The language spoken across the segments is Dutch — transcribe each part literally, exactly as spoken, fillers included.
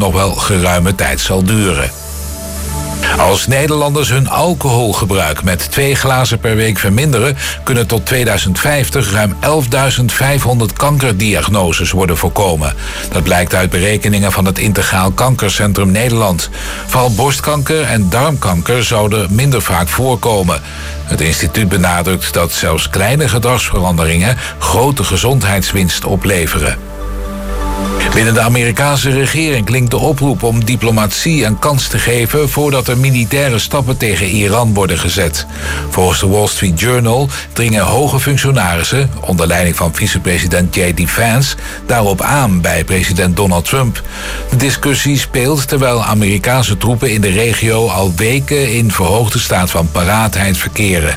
nog wel geruime tijd zal duren. Als Nederlanders hun alcoholgebruik met twee glazen per week verminderen, kunnen tot tweeduizend vijftig ruim elfduizend vijfhonderd kankerdiagnoses worden voorkomen. Dat blijkt uit berekeningen van het Integraal Kankercentrum Nederland. Vooral borstkanker en darmkanker zouden minder vaak voorkomen. Het instituut benadrukt dat zelfs kleine gedragsveranderingen grote gezondheidswinst opleveren. Binnen de Amerikaanse regering klinkt de oproep om diplomatie een kans te geven voordat er militaire stappen tegen Iran worden gezet. Volgens de Wall Street Journal dringen hoge functionarissen, onder leiding van vicepresident J D Vance, daarop aan bij president Donald Trump. De discussie speelt terwijl Amerikaanse troepen in de regio al weken in verhoogde staat van paraatheid verkeren.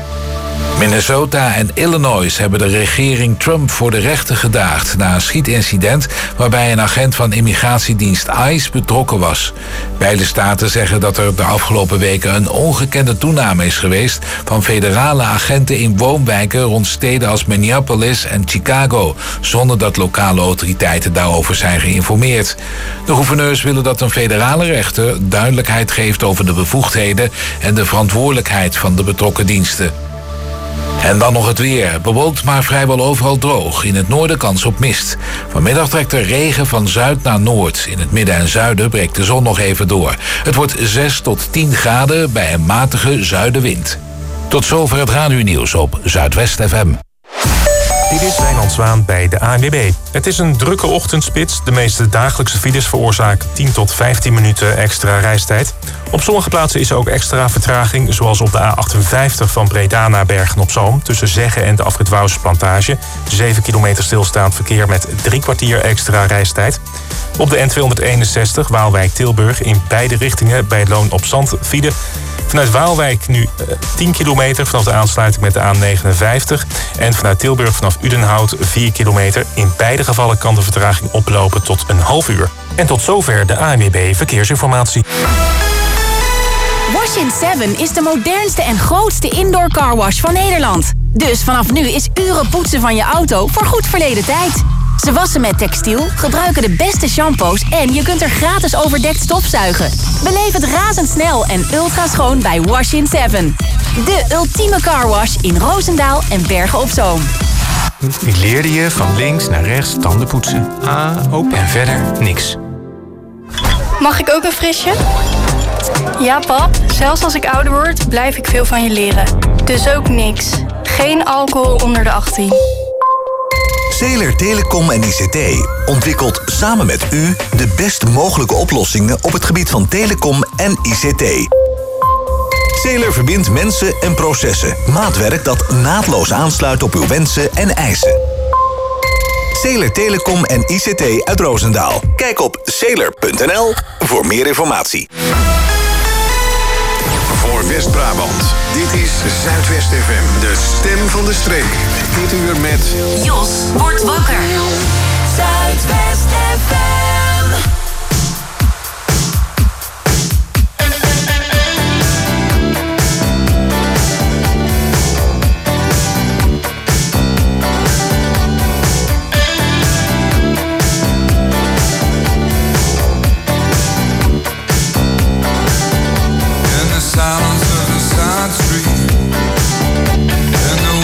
Minnesota en Illinois hebben de regering Trump voor de rechter gedaagd na een schietincident waarbij een agent van immigratiedienst ICE betrokken was. Beide staten zeggen dat er de afgelopen weken een ongekende toename is geweest van federale agenten in woonwijken rond steden als Minneapolis en Chicago, zonder dat lokale autoriteiten daarover zijn geïnformeerd. De gouverneurs willen dat een federale rechter duidelijkheid geeft over de bevoegdheden en de verantwoordelijkheid van de betrokken diensten. En dan nog het weer. Bewolkt, maar vrijwel overal droog. In het noorden kans op mist. Vanmiddag trekt er regen van zuid naar noord. In het midden en zuiden breekt de zon nog even door. Het wordt zes tot tien graden bij een matige zuidenwind. Tot zover het radionieuws op Zuidwest F M. Dit is Wijnand Zwaan bij de A N W B. Het is een drukke ochtendspits. De meeste dagelijkse files veroorzaken tien tot vijftien minuten extra reistijd. Op sommige plaatsen is er ook extra vertraging, zoals op de A achtenvijftig van Breda naar Bergen-op-Zoom, tussen Zeggen en de afrit Wouwsplantage. zeven kilometer stilstaand verkeer met drie kwartier extra reistijd. Op de N tweehonderdeenenzestig Waalwijk-Tilburg in beide richtingen bij Loon op Zand file. Vanuit Waalwijk nu tien kilometer vanaf de aansluiting met de A negenenvijftig. En vanuit Tilburg vanaf Udenhout vier kilometer. In beide gevallen kan de vertraging oplopen tot een half uur. En tot zover de A N W B Verkeersinformatie. Wash in seven is de modernste en grootste indoor carwash van Nederland. Dus vanaf nu is uren poetsen van je auto voorgoed verleden tijd. Ze wassen met textiel, gebruiken de beste shampoos en je kunt er gratis overdekt stofzuigen. Beleef het razendsnel en ultra schoon bij Wash in seven. De ultieme carwash in Roosendaal en Bergen op Zoom. Ik leerde je van links naar rechts tanden poetsen. Ah, op en verder niks. Mag ik ook een frisje? Ja, pap. Zelfs als ik ouder word, blijf ik veel van je leren. Dus ook niks. Geen alcohol onder de achttien. Zeeler Telecom en I C T ontwikkelt samen met u de best mogelijke oplossingen op het gebied van telecom en I C T. Zeeler verbindt mensen en processen. Maatwerk dat naadloos aansluit op uw wensen en eisen. Zeeler Telecom en I C T uit Roosendaal. Kijk op zeeler punt n l voor meer informatie. Voor West-Brabant. Dit is Zuidwest F M, de stem van de streek. Dit uur met... Jos wordt wakker. Zuidwest F M.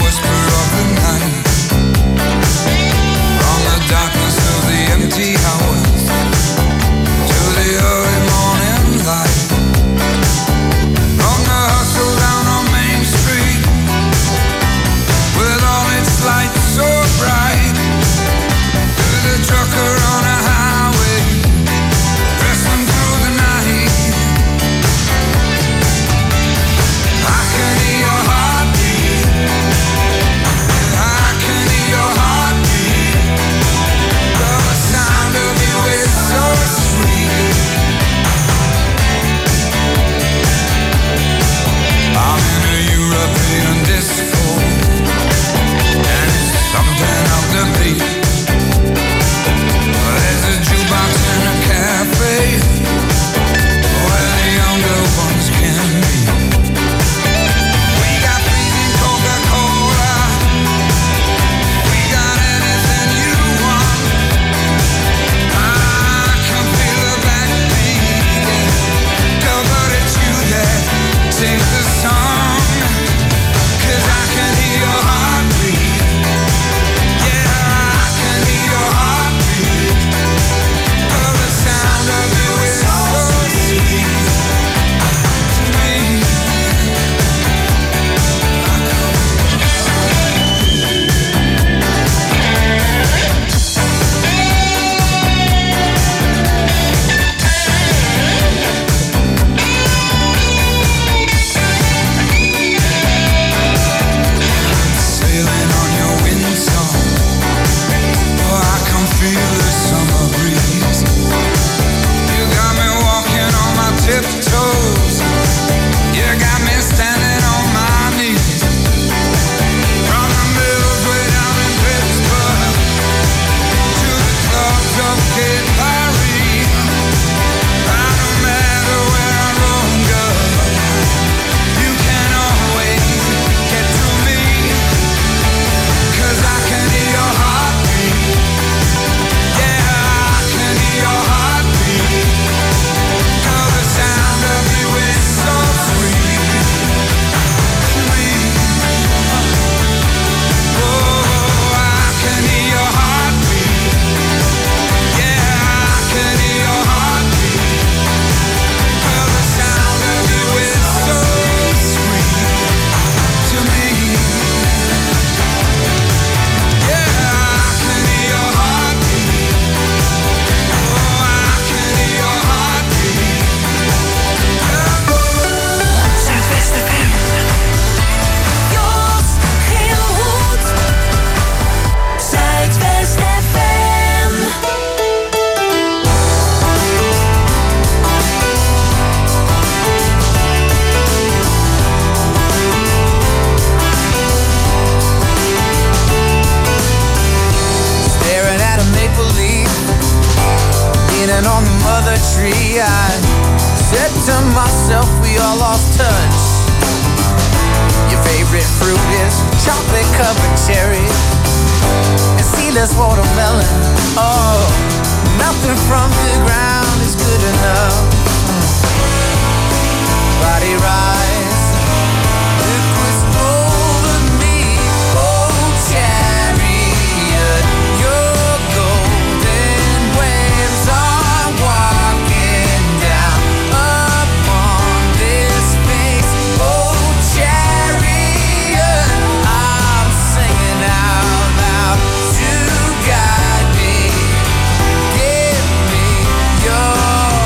Darkness of the empty hour Sitting on the mother tree, I said to myself, we all lost touch. Your favorite fruit is chocolate covered cherry and seedless watermelon. Oh, nothing from the ground is good enough. Body rise, liquids over me. Oh, chariot, your golden waves are walking down upon this face. Oh, chariot, I'm singing out loud to guide me. Give me your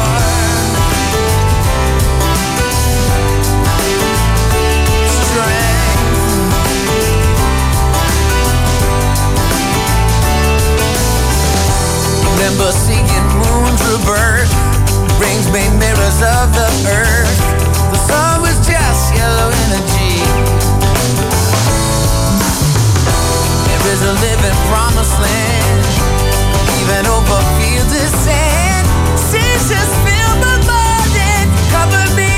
remember seeing moons rebirth, rings made mirrors of the earth. The sun was just yellow energy. There is a living promised land, even over fields of sand. Seas just fill my mind and cover me.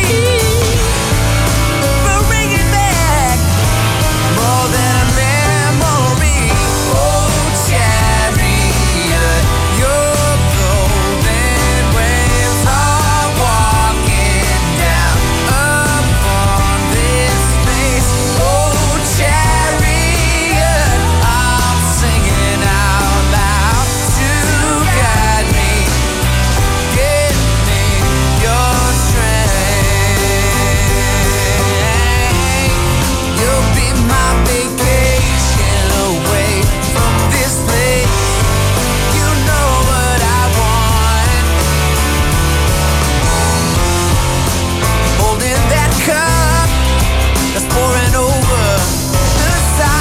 But bring it back, more than a memory. Oh, chariot, your golden waves are walking down upon this space. Oh, chariot, I'm singing out loud to guide me. Give me your strength. You'll be my vacation away from this place. You know what I want. Holding that cup that's pouring over the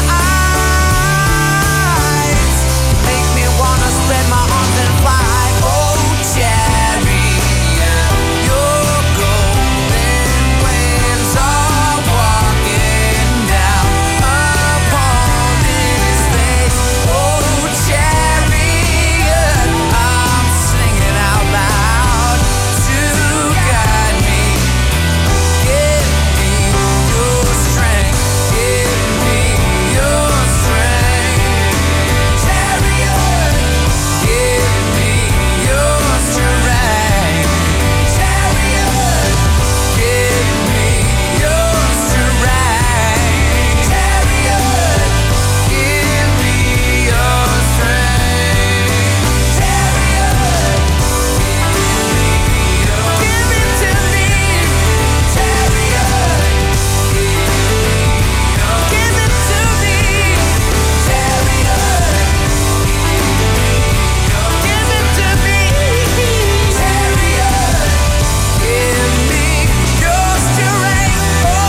sides. Make me wanna spread my arms and fly. Oh, chariot, your golden waves are walking down upon this space. Oh, chariot, I'm singing out loud to guide me. Give me your strength. Give me your strength. Chariot, give me your strength. Chariot, give me your strength. Chariot, give me your strength. Chariot, give it to me. Chariot, give it to me. Chariot, give it to me. Chariot, give me your strength. Oh,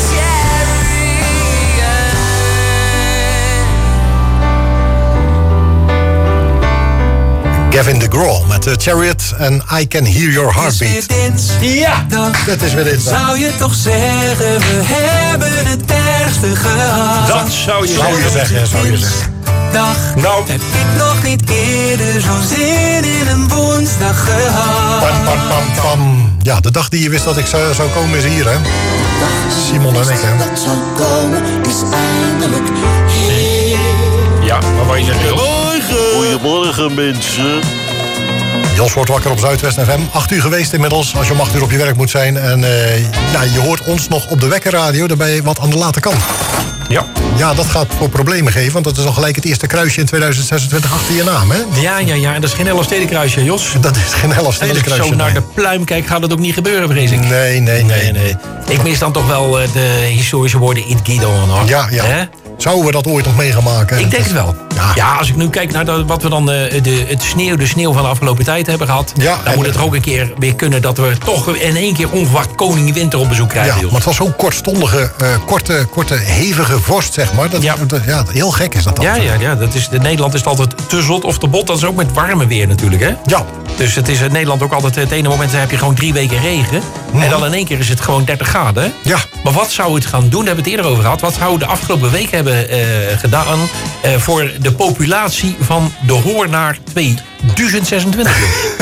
chariot. Gavin DeGraw met uh, Chariot en I Can Hear Your Heartbeat. Ja, dat is weer dit. Zou je toch zeggen, we hebben het ergste gehad. Dat zou je zou je zeggen, zou je zeggen. Dag, nou. heb ik nog niet eerder zo'n zin in een woensdag gehad. Pam, pam, pam, pam. Ja, de dag die je wist dat ik zou, zou komen is hier, hè? Simon en ik, hè? Dat zou komen is eindelijk hier. Ja, maar waar je zegt... Goedemorgen. Goedemorgen, mensen. Jos wordt wakker op Zuidwest F M. acht uur geweest inmiddels, als je om acht uur op je werk moet zijn. En uh, ja, je hoort ons nog op de wekkerradio, daar ben je wat aan de late kant. Ja. Ja, dat gaat voor problemen geven, want dat is al gelijk het eerste kruisje in tweeduizend zesentwintig achter je naam, hè? Ja, ja, ja. En dat is geen Elfstedenkruisje, Jos. Dat is geen Elfstedenkruisje. Als ik zo naar de pluim kijk, gaat het ook niet gebeuren, vrees ik. Nee, nee, nee. nee, nee. Ik mis dan toch wel uh, de historische woorden in Guido. Hoor. Ja, ja. Hè? Zouden we dat ooit nog mee gaan maken? Ik denk het wel. Ja, ja als ik nu kijk naar de, wat we dan uh, de, het sneeuw, de sneeuw van de afgelopen tijd hebben gehad. Ja, dan moet het er ook een keer weer kunnen dat we toch in één keer onverwacht koning Winter op bezoek krijgen. Ja, Jos. maar het was zo'n kortstondige, uh, korte, korte, hevige vorst, zeg maar. Dat, ja. Dat, ja, heel gek is dat dan. Ja, ja, ja. Dat is, in Nederland is het altijd te zot of te bot. Dat is ook met warme weer natuurlijk, hè? Ja. Dus het is in Nederland ook altijd... Het ene moment heb je gewoon drie weken regen. Mm. En dan in één keer is het gewoon dertig graden. Ja. Maar wat zou het gaan doen? Daar hebben we het eerder over gehad. Wat zou de afgelopen week hebben uh, gedaan... Uh, voor de populatie van de hoornaar twee duizend zesentwintig.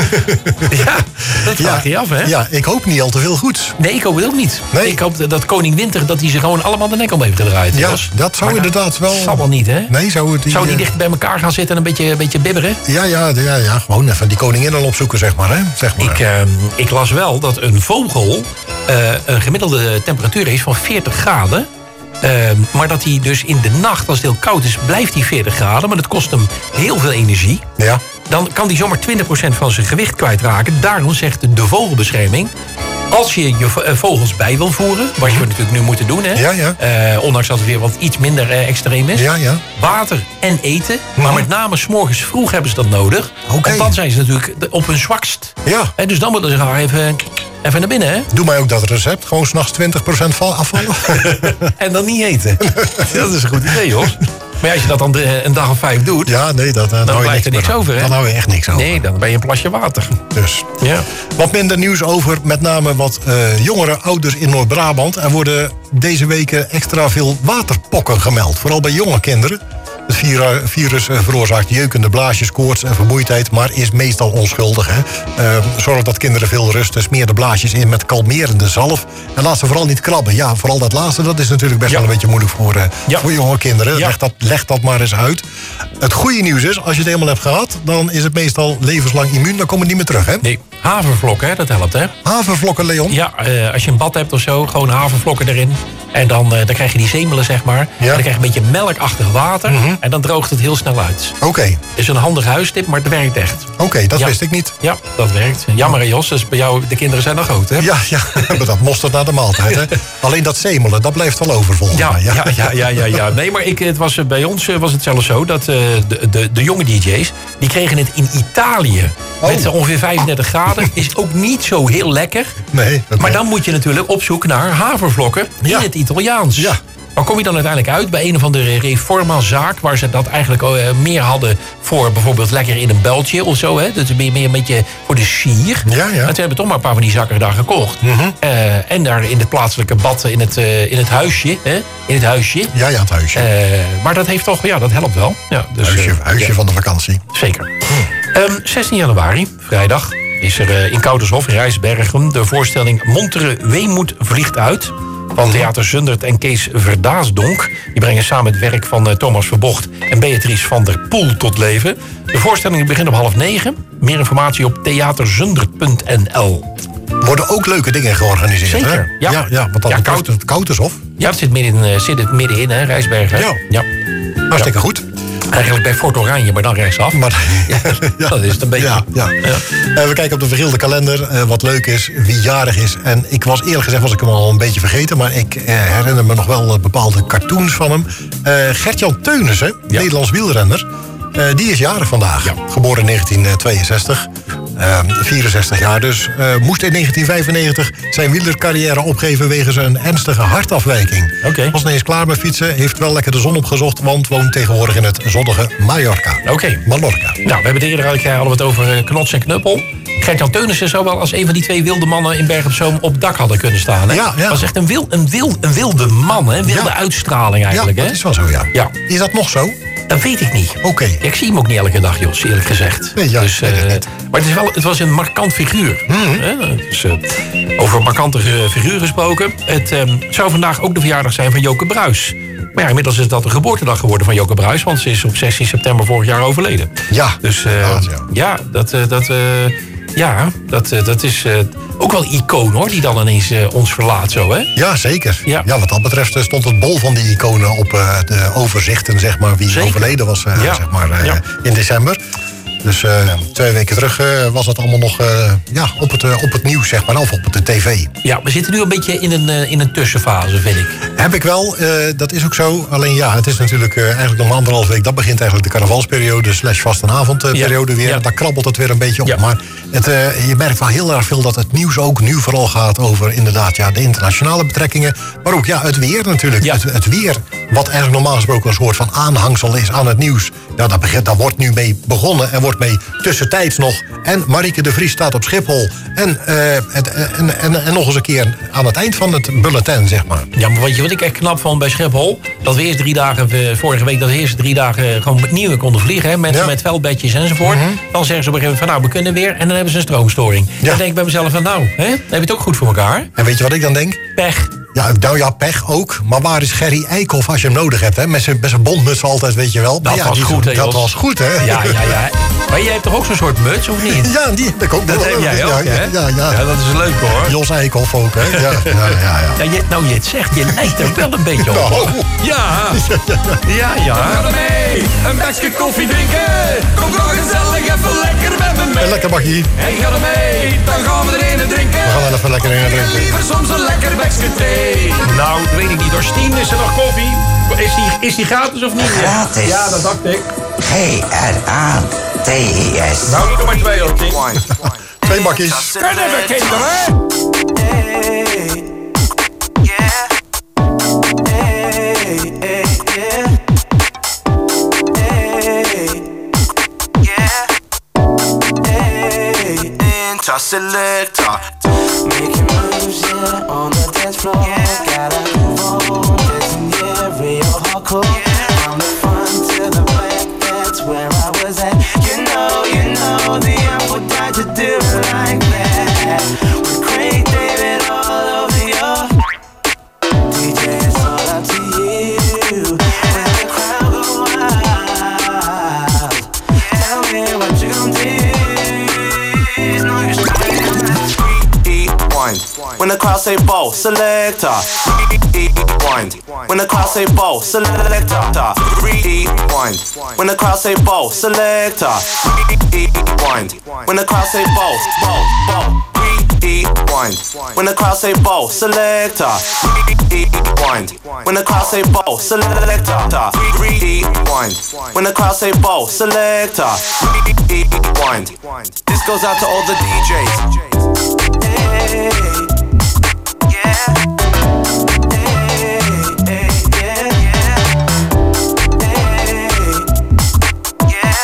Ja, dat vraag je ja, af, hè? Ja, ik hoop niet al te veel goeds. Nee, ik hoop het ook niet. Nee. Ik hoop dat koning Winter, dat hij ze gewoon allemaal de nek om heeft gedraaid. Ja, was. dat zou maar inderdaad wel... Dat zal wel niet, hè? Nee, zou het... Die, zou die uh... dicht bij elkaar gaan zitten en een beetje, een beetje bibberen? Ja, ja, ja, ja, gewoon even die koninginnen opzoeken, zeg maar, hè? Zeg maar. Ik, uh, ik las wel dat een vogel uh, een gemiddelde temperatuur is van veertig graden. Uh, maar dat hij dus in de nacht, als het heel koud is, blijft hij veertig graden. Maar dat kost hem heel veel energie. Ja. Dan kan hij zomaar twintig procent van zijn gewicht kwijtraken. Daarom zegt de vogelbescherming... als je je vogels bij wil voeren, wat je natuurlijk nu moet doen... Hè? Ja, ja. Uh, ondanks dat het weer wat iets minder uh, extreem is. Ja, ja. Water en eten. Maar met name 's morgens vroeg hebben ze dat nodig. Okay. Want dan zijn ze natuurlijk op hun zwakst. Ja. Hè, dus dan moeten ze gewoon even, even naar binnen. Hè? Doe mij ook dat recept. Gewoon 's nachts twintig procent afvallen. En dan niet eten. Dat is een goed idee, hoor. Maar als je dat dan een dag of vijf doet... Ja, nee, dat, uh, dan dan blijft er niks over, hè? Dan hou je echt niks over. Nee, dan ben je een plasje water. Dus. Ja. Wat minder nieuws over met name wat uh, jongere ouders in Noord-Brabant. Er worden deze weken extra veel waterpokken gemeld. Vooral bij jonge kinderen. Het virus veroorzaakt jeukende blaasjes, koorts en vermoeidheid... maar is meestal onschuldig. Hè? Uh, zorg dat kinderen veel rusten. Smeer de blaasjes in met kalmerende zalf. En laat ze vooral niet krabben. Ja, vooral dat laatste, dat is natuurlijk best ja. wel een beetje moeilijk voor, uh, ja. voor jonge kinderen. Ja. Leg, dat, leg dat maar eens uit. Het goede nieuws is, als je het eenmaal hebt gehad... dan is het meestal levenslang immuun. Dan komt het niet meer terug, hè? Nee, havervlokken, hè, dat helpt, hè? Havervlokken, Leon? Ja, uh, als je een bad hebt of zo, gewoon havervlokken erin. En dan, uh, dan krijg je die zemelen, zeg maar. Ja. En dan krijg je een beetje melkachtig water. Mm-hmm. En dan droogt het heel snel uit. Oké. Okay. Is een handig huistip, maar het werkt echt. Oké, okay, dat ja. wist ik niet. Ja, dat werkt. Jammer, Jos, dus bij jou, de kinderen zijn nog groot, hè? Ja, ja, maar dat mosterd naar de maaltijd, hè? Alleen dat zemelen, dat blijft wel over, volgens ja, mij. Ja, ja, ja, ja, ja. Nee, maar ik, het was, bij ons was het zelfs zo dat uh, de, de, de jonge D J's, die kregen het in Italië. Oh. Met ongeveer vijfendertig graden. Is ook niet zo heel lekker. Nee. Okay. Maar dan moet je natuurlijk op zoek naar havervlokken in ja. het Italiaans. Ja. Waar kom je dan uiteindelijk uit? Bij een of andere Reforma-zaak... waar ze dat eigenlijk uh, meer hadden voor bijvoorbeeld lekker in een beltje of zo. Hè? Dat is meer, meer een beetje voor de sier. Ja, ja. En toen hebben we toch maar een paar van die zakken daar gekocht. Mm-hmm. Uh, en daar in het plaatselijke bad, in het, uh, in het huisje. Hè? In het huisje. Ja, ja, het huisje. Uh, maar dat heeft toch, ja, dat helpt wel. Ja, dus, huisje uh, huisje ja. van de vakantie. Zeker. Mm. Um, zestien januari, vrijdag... is er uh, in Koudershof in Rijsbergen de voorstelling Montere Weemoed vliegt uit... van Theater Zundert en Kees Verdaasdonk. Die brengen samen het werk van uh, Thomas Verbocht en Beatrice van der Poel tot leven. De voorstelling begint om half negen. Meer informatie op theaterzundert punt n l. Worden ook leuke dingen georganiseerd, Zeker, hè? ja. ja, ja want dan ja, koud, het Koudershof. Ja, dat zit, midden in, uh, zit het middenin, hè, Rijsbergen. Ja. ja. Hartstikke ja. goed. Eigenlijk bij Fort Oranje, maar dan rechtsaf. Maar, ja, ja. Dat is het een beetje. Ja, ja. Ja. Uh, we kijken op de vergilde kalender, uh, wat leuk is, wie jarig is. En ik was eerlijk gezegd was ik hem al een beetje vergeten... maar ik uh, herinner me nog wel uh, bepaalde cartoons van hem. Uh, Gert-Jan Teunissen, ja. Nederlands wielrenner... Uh, die is jarig vandaag. Ja. Geboren in negentien tweeënzestig. Uh, vierenzestig jaar dus. Uh, moest in negentien vijfennegentig zijn wielercarrière opgeven... wegens een ernstige hartafwijking. Okay. Was ineens klaar met fietsen. Heeft wel lekker de zon opgezocht... want woont tegenwoordig in het zonnige Mallorca. Oké. Okay. Mallorca. Nou, we hebben het eerder hadden we het over knots en knuppel. Gert-Jan Teunissen zou wel als een van die twee wilde mannen... in Bergen op Zoom op dak hadden kunnen staan. Hè? Ja, ja. Was echt een, wil, een, wil, een wilde man, hè? Een wilde ja. uitstraling eigenlijk. Ja, hè? dat is wel zo, ja. ja. Is dat nog zo? Dat weet ik niet. Oké. Okay. Ja, ik zie hem ook niet elke dag, Jos, eerlijk gezegd. Nee, ja, dus, uh, het maar het, is wel, het was een markant figuur. Mm-hmm. Hè? Dus, uh, over markante figuur gesproken. Het um, zou vandaag ook de verjaardag zijn van Joke Bruis. Maar ja, inmiddels is dat de geboortedag geworden van Joke Bruis... want ze is op zestien september vorig jaar overleden. Ja. Dus uh, ja, ja. ja, dat... Uh, dat uh, Ja, dat, dat is uh, ook wel een icoon, hoor, die dan ineens uh, ons verlaat zo, hè? Ja, zeker. Ja. Ja, wat dat betreft stond het bol van die iconen op uh, de overzichten, zeg maar, wie zeker. overleden was, uh, ja. zeg maar, uh, ja. in december. Dus uh, twee weken terug uh, was dat allemaal nog uh, ja, op, het, uh, op het nieuws, zeg maar, of op de tv. Ja, we zitten nu een beetje in een, uh, in een tussenfase, vind ik. Heb ik wel, uh, dat is ook zo. Alleen ja, het is natuurlijk uh, eigenlijk nog anderhalf week. Dat begint eigenlijk de carnavalsperiode, slash vastenavondperiode uh, ja. weer. Ja. Daar krabbelt het weer een beetje op. Ja. Maar het, uh, je merkt wel heel erg veel dat het nieuws ook nu vooral gaat over inderdaad ja, de internationale betrekkingen. Maar ook ja, het weer natuurlijk. Ja. Het, het weer, wat eigenlijk normaal gesproken een soort van aanhangsel is aan het nieuws. Ja, daar, begint, daar wordt nu mee begonnen en wordt wordt mee tussentijds nog. En Marieke de Vries staat op Schiphol. En, uh, het, en, en, en nog eens een keer aan het eind van het bulletin, zeg maar. Ja, maar weet je wat ik echt knap vond bij Schiphol? Dat we eerst drie dagen, vorige week, dat we eerst drie dagen gewoon met nieuwe konden vliegen. Hè? Mensen ja. met veldbedjes enzovoort. Mm-hmm. Dan zeggen ze op een gegeven moment van nou, we kunnen weer. En dan hebben ze een stroomstoring. Ja. Dan denk ik bij mezelf van nou, hè? Dan heb je het ook goed voor elkaar. En weet je wat ik dan denk? Pech. Ja, nou ja, pech ook. Maar waar is Gerry Eikhoff als je hem nodig hebt? Hè? Met zijn bondmuts altijd, weet je wel. Dat ja, was die, goed, hè, Dat was goed, hè? Ja, ja, ja. Maar jij hebt toch ook zo'n soort muts, of niet? Ja, die heb ik ook. Dat heb jij ook, ja, hè? Ja, ja. ja, dat is leuk, hoor. Jos Eikhoff ook, hè? Ja, ja, ja. ja. ja je, nou, je het zegt, je lijkt er wel een beetje op. Nou. Ja. Ja, ja. Kom er mee, een bakje koffie drinken. Kom toch gezellig even lekker met me mee. Een lekker bakje. Hey, ga er mee, dan gaan we er een drinken. We gaan er even lekker in drinken. Liever soms een lekker bakje thee. Nou, dat weet ik niet. Door Stien is er nog koffie. Is die, is die gratis of niet? Gratis? Ja, dat dacht ik. G R A T I S. Nou, doe maar twee op, Stien. Twee bakjes. Kunnen we, kinderen? Hey, yeah. Hey, hey, yeah. Hey, yeah. Hey, Inter Selector. Making moves, yeah, on the dance floor. Yeah. Gotta move on, dancing, yeah, real hardcore. Yeah. From the front to the back, that's where I was at. You know, you know, the apple died to do it like that. With Craig David all over your D J, it's all up to you. When the crowd go wild, tell me what you gon' do. When the crowd say ball, selector. Rewind. When the crowd say ball, selector. Rewind. When the crowd say ball, selector. Rewind. When the crowd say ball, ball, ball. Rewind. When the crowd say ball, selector. Rewind. When the crowd say ball, selector. Rewind. When the crowd say ball, selector. Rewind. This goes out to all the D Js. Hey, yeah. Hey, hey, yeah, yeah. Hey, yeah.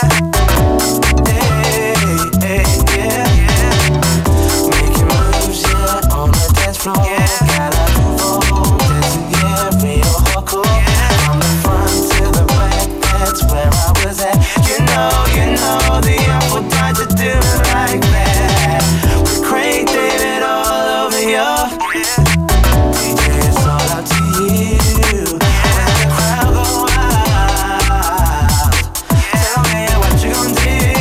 Hey, hey, yeah, yeah. Making moves, yeah, on the dance floor. Yeah. Gotta move on, dancing, yeah, real hardcore. Yeah. From the front to the back, that's where I was at. You know, you know, the apple died to do it like that. With Craig David all over your D J, it's all up to you. When the crowd go wild, tell me what you gon' do.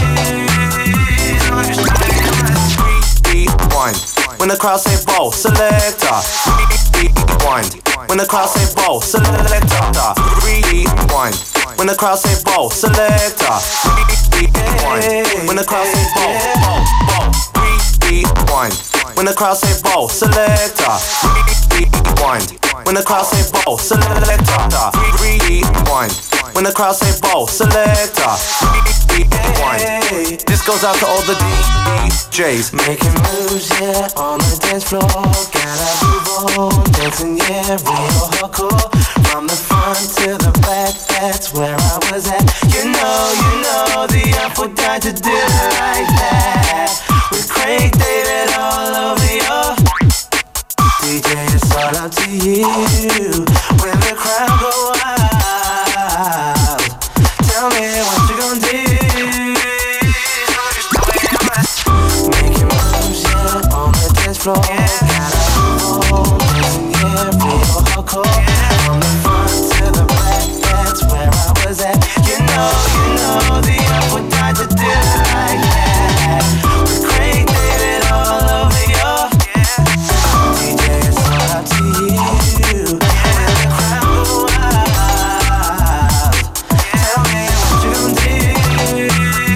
Rewind. When the crowd say ball, selector. Rewind. When the crowd say ball, selector. Rewind. When the crowd say ball, selector. Rewind. When the crowd say ball, ball, ball. Rewind. When the crowd say ball, selector. Rewind. When the crowd say ball, selector. Rewind. When the crowd say ball, selector. Rewind. This goes out to all the D Js. Making moves, yeah, on the dance floor. Gotta move on, dancing, yeah, real hardcore. From the front to the back, that's where I was at. You know, you know, the apple died to do it like that. With Craig David all over your D J, it's all up to you. When the crowd go wild, tell me what you gon' do. Making moves, yeah, on the dance floor. Gotta move on, dancing, yeah, real hardcore. From the front to the back, that's where I was at. You know, you know, the apple died to do it like that. With Craig David all over your D J, it's all up to you. When the crowd go wild, tell me what you gon' do.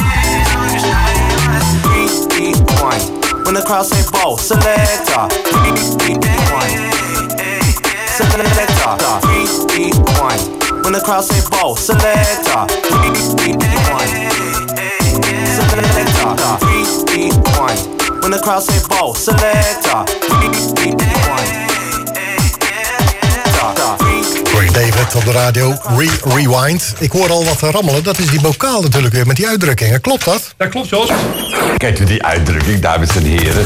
Rewind. When the crowd say ball, selector. Rewind. Selector. Rewind. When the crowd say ball, selector. Rewind. Selector. Rewind. When the crowd say ball, selector. Rewind. Craig David op de radio, Re Rewind. Ik hoor al wat rammelen, dat is die bokaal natuurlijk weer met die uitdrukkingen. Klopt dat? Dat klopt, Jos. Kijk u die uitdrukking, dames en heren.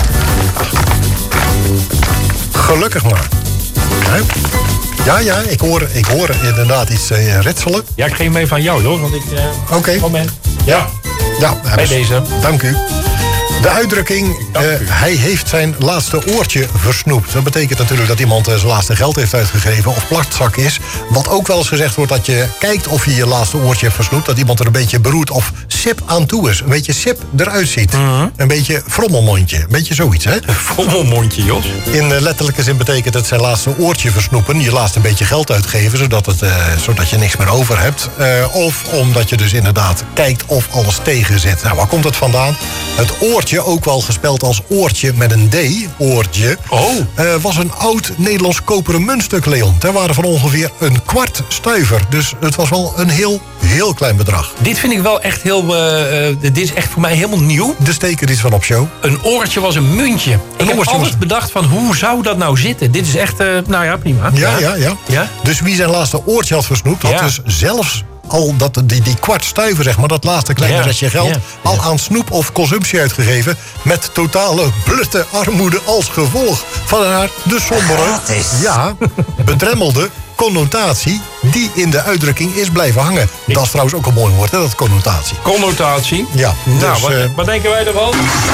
Gelukkig maar. Hè? Ja, ja, ik hoor, ik hoor inderdaad iets uh, ritselen. Ja, ik geef mee van jou, Jos, want ik... Uh, Oké. Okay. Moment. Ja. Ja, bij deze. Dank u. De uitdrukking, uh, hij heeft zijn laatste oortje versnoept. Dat betekent natuurlijk dat iemand uh, zijn laatste geld heeft uitgegeven of plastzak is. Wat ook wel eens gezegd wordt dat je kijkt of je je laatste oortje hebt versnoept. Dat iemand er een beetje beroerd of sip aan toe is. Een beetje sip eruit ziet. Mm-hmm. Een beetje frommelmondje. Een beetje zoiets, hè? Een frommelmondje, Jos. In uh, letterlijke zin betekent het zijn laatste oortje versnoepen. Je laatst een beetje geld uitgeven, zodat, het, uh, zodat je niks meer over hebt. Uh, of omdat je dus inderdaad kijkt of alles tegen zit. Nou, waar komt het vandaan? Het oortje, ook wel gespeld als oortje met een D, oortje, oh. uh, was een oud Nederlands koperen muntstuk, Leon. Ter waarde van ongeveer een kwart stuiver. Dus het was wel een heel, heel klein bedrag. Dit vind ik wel echt heel... Uh, uh, dit is echt voor mij helemaal nieuw. De steek er iets van op, show. Een oortje was een muntje. Een ik heb altijd was... bedacht van, hoe zou dat nou zitten? Dit is echt, uh, nou ja, prima. Ja, ja, ja, ja. Dus wie zijn laatste oortje had versnoept, had ja. dus zelfs... al dat, die, die kwart stuiver, zeg maar, dat laatste kleine ja, restje geld... Ja, ja. al aan snoep of consumptie uitgegeven... met totale blutte armoede als gevolg van haar de sombere... ja, bedremmelde connotatie die in de uitdrukking is blijven hangen. Ik... Dat is trouwens ook een mooi woord, hè, dat connotatie. Connotatie? Ja. Nou, dus, wat, uh... wat denken wij ervan?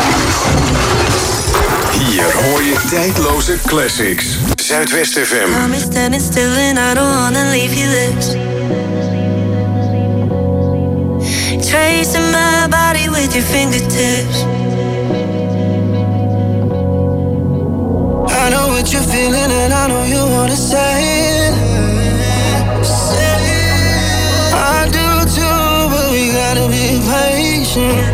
Hier hoor je tijdloze classics. Zuidwest F M. I'm standing still and I don't wanna leave you this. Tracing my body with your fingertips. I know what you're feeling and I know you wanna say it. Say it. I do too, but we gotta be patient.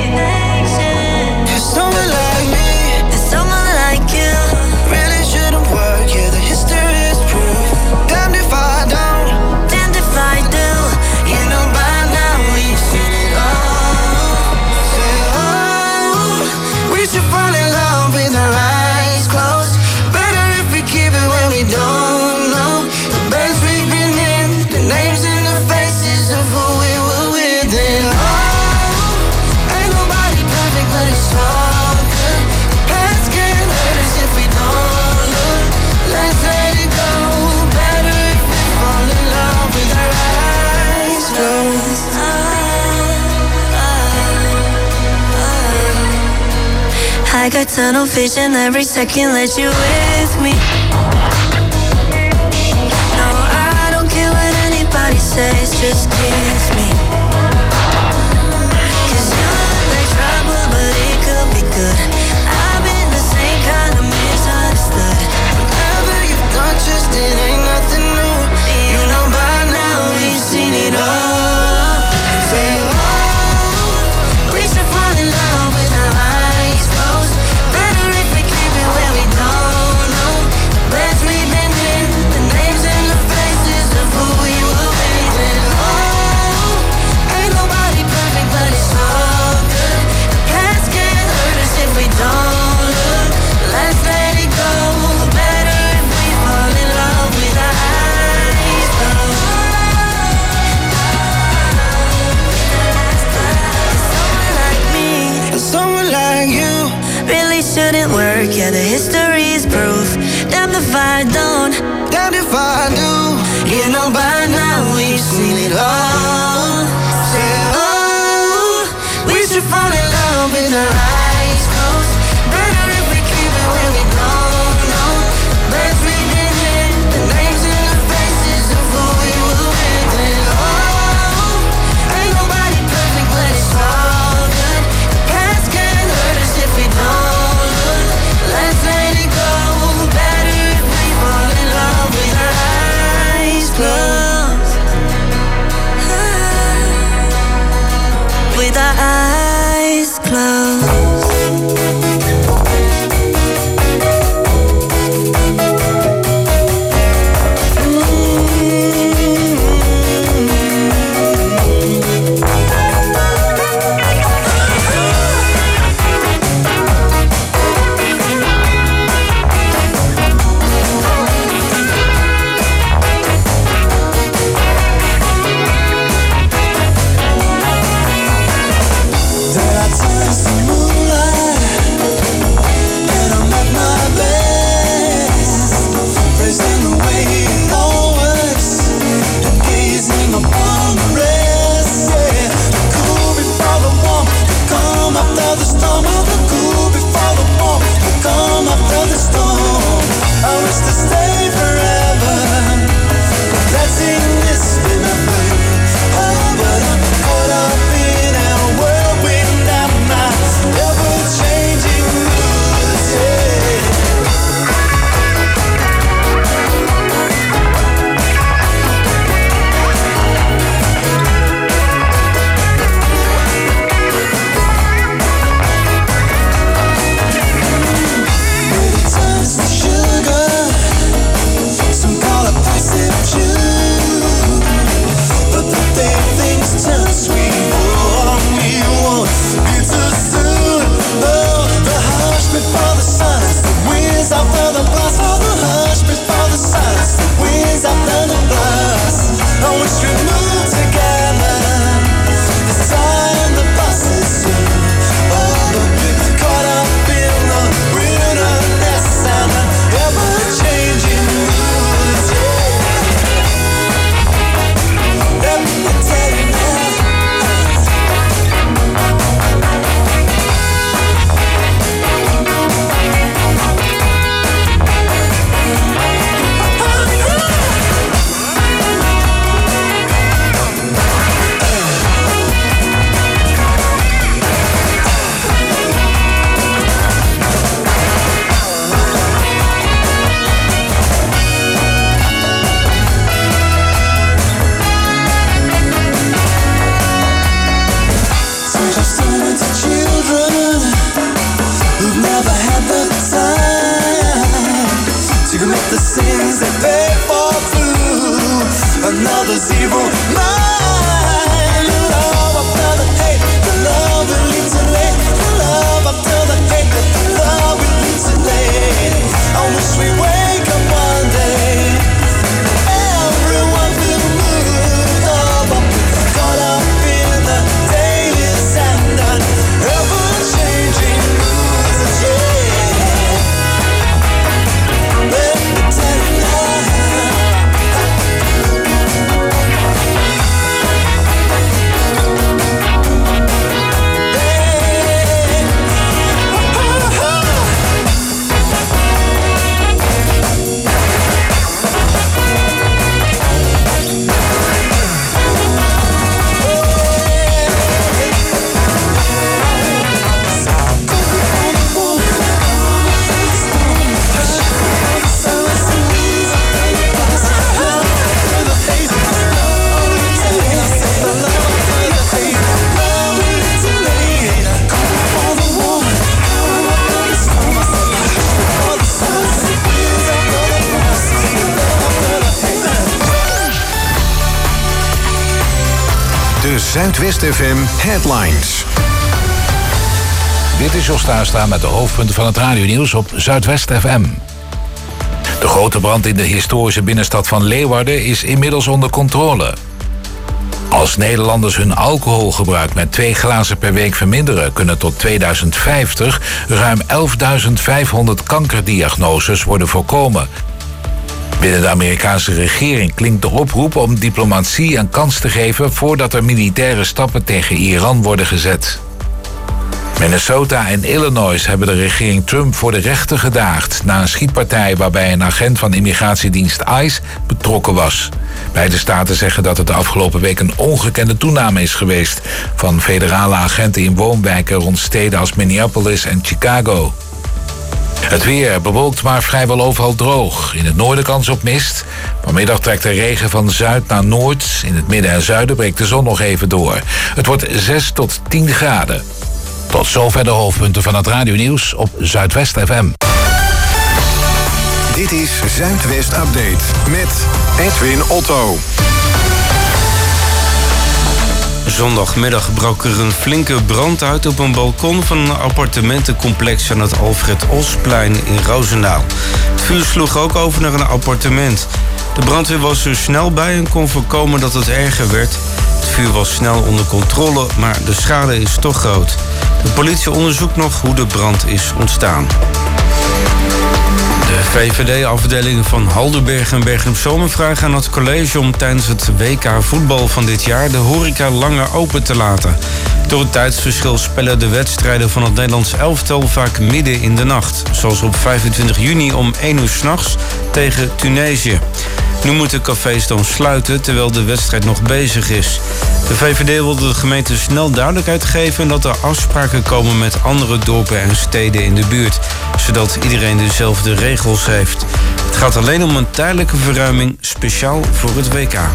Cause someone like me and someone like you really shouldn't work. Yeah, the history is proof. Damned if I don't, damned if I do. You know by now we've seen it all. Say, oh, we should fall in love with our eyes closed. Better if we keep it when we don't know the best we've been in, the names and the faces of who we were with. And oh, ain't nobody perfect, but it's all good. The past can't hurt us if we don't look. Let's let it go. Better if we fall in love with our eyes closed. I got tunnel vision every second, let you with me. No, I don't care what anybody says, just kiss me. Cause you look like trouble, but it could be good. I've been the same kind of misunderstood. Whatever you've done, just it ain't nothing new. You know by now we've seen it all. Say, oh, we should fall in love with our eyes closed. Better if we keep it where we don't know the best we've been in, the names and the faces of who we were with. And oh, ain't nobody perfect, but it's all good. The past can't hurt us if we don't look. Let's let it go. Better if we fall in love with our eyes closed. Someone like me and someone like you really shouldn't work. Yeah, the history is proof. Damn if I don't, damn if I do. You know by now we've seen it all. Say, oh, we should fall in love with our eyes closed. Better if we keep it where we don't know the best we've been in, the names and the faces of who we were with. And oh, ain't nobody perfect, but it's all good. The past can't hurt us if we don't look. Let's let it go. Better if we fall in love with our eyes closed. With our eyes closed. the zero nine. The love after the hate, the love will lead to late. The love after the hate, the love will lead to late. I wish we wake up one day. Everyone will move up, caught up in the daily standard, ever-changing rules of change. Let me tell you now. De Zuidwest F M Headlines. Dit is Jos Staestra met de hoofdpunten van het radionieuws op Zuidwest F M. De grote brand in de historische binnenstad van Leeuwarden is inmiddels onder controle. Als Nederlanders hun alcoholgebruik met twee glazen per week verminderen, kunnen tot tweeduizend vijftig ruim elfduizend vijfhonderd kankerdiagnoses worden voorkomen. Binnen de Amerikaanse regering klinkt de oproep om diplomatie een kans te geven voordat er militaire stappen tegen Iran worden gezet. Minnesota en Illinois hebben de regering Trump voor de rechter gedaagd na een schietpartij waarbij een agent van immigratiedienst ICE betrokken was. Beide staten zeggen dat het de afgelopen week een ongekende toename is geweest van federale agenten in woonwijken rond steden als Minneapolis en Chicago. Het weer bewolkt, maar vrijwel overal droog. In het noorden kans op mist. Vanmiddag trekt de regen van zuid naar noord. In het midden en zuiden breekt de zon nog even door. Het wordt zes tot tien graden. Tot zover de hoofdpunten van het radionieuws op Zuidwest F M. Dit is Zuidwest Update met Edwin Otto. Zondagmiddag brak er een flinke brand uit op een balkon van een appartementencomplex aan het Alfred Osplein in Roosendaal. Het vuur sloeg ook over naar een appartement. De brandweer was er snel bij en kon voorkomen dat het erger werd. Het vuur was snel onder controle, maar de schade is toch groot. De politie onderzoekt nog hoe de brand is ontstaan. De V V D-afdeling van Haldenberg en Bergen-op-Zoom vragen aan het college om tijdens het W K voetbal van dit jaar de horeca langer open te laten. Door het tijdsverschil spelen de wedstrijden van het Nederlands elftal vaak midden in de nacht. Zoals op vijfentwintig juni om één uur 's nachts tegen Tunesië. Nu moeten cafés dan sluiten terwijl de wedstrijd nog bezig is. De V V D wilde de gemeente snel duidelijkheid geven en dat er afspraken komen met andere dorpen en steden in de buurt, zodat iedereen dezelfde regels heeft. Het gaat alleen om een tijdelijke verruiming, speciaal voor het W K.